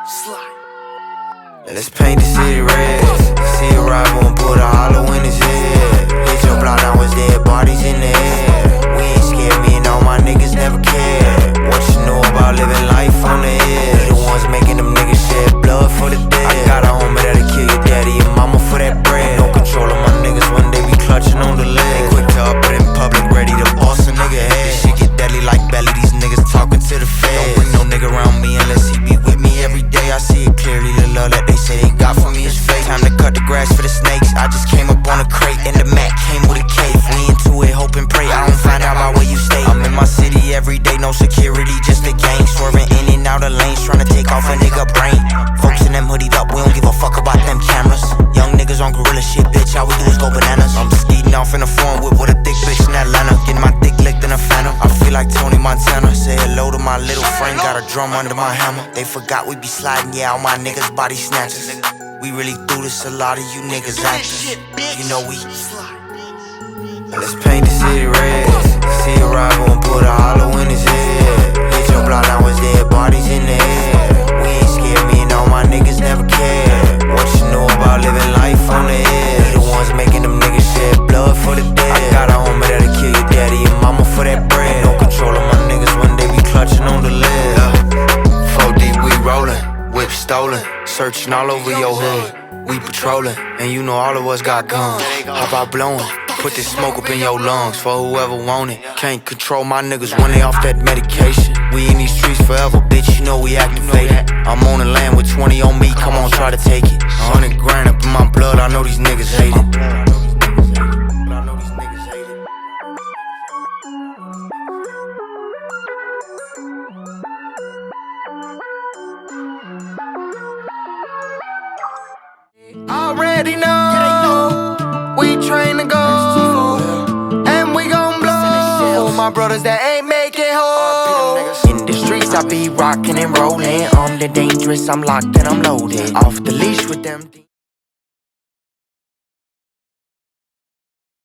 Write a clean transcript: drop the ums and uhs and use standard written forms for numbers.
Let's paint the city red. See a rival and put a hollow in his head. Hit your block down with dead bodies in the air. We ain't scared, me and all my niggas never cared. What you know about living life on the edge? We the ones making them niggas shed blood for the dead. I got a homie that'll kill your daddy and mama for that bread. No control of my niggas when they be clutching on the leg. They quick to up it in public, ready to boss a nigga head. This shit get deadly like belly, these niggas talking to the feds. Don't bring no nigga around me unless he be with me every day. I see it clearly, the love that they say they got for me is fake. Time to cut the grass for the snakes. I just came up on a crate and the Mac came with a cave. We into it, hope and pray I don't find out about where you stay. I'm in my city every day, no security, just a gang. Swerving in and out of lanes, trying to take off a nigga brain. Folks in them hoodied up, we don't give a fuck about them cameras. Young niggas on gorilla shit, bitch, all we do is go bananas. I'm speeding off in a foreign whip with a thick bitch in Atlanta. Getting my dick licked in a phantom. I feel like Tony Montana. Say hello to my little friend, got a drum under my hammer. They forgot we be sliding, yeah, all my niggas body snatchers. We really do this, a lot of you niggas actors. You know we. Let's paint the city red. See a rival and put a hollow in his head. Hit your block down with dead bodies in the air. We ain't scared, me and all my niggas never cared. What you know about living life on the edge? We the ones making them niggas shed blood for the dead. I got a homie that'll kill your daddy and mama for that bread. No control of my niggas when they be clutching on the lid. 4 deep, we rollin', whip stolen, searching all over your hood. We patrolling, and you know all of us got guns. How about blowing? Put this smoke up in your lungs for whoever want it. Can't control my niggas when they off that medication. We in these streets forever, bitch, you know we activated. I'm on the land with 20 on me, come on, try to take it. 100 grand up in my blood, I know these niggas hate it. Already know, we train to go, and we gon' blow. My brothers that ain't make it home. In the streets I be rockin' and rollin'. I'm the dangerous, I'm locked and I'm loaded. Off the leash with them.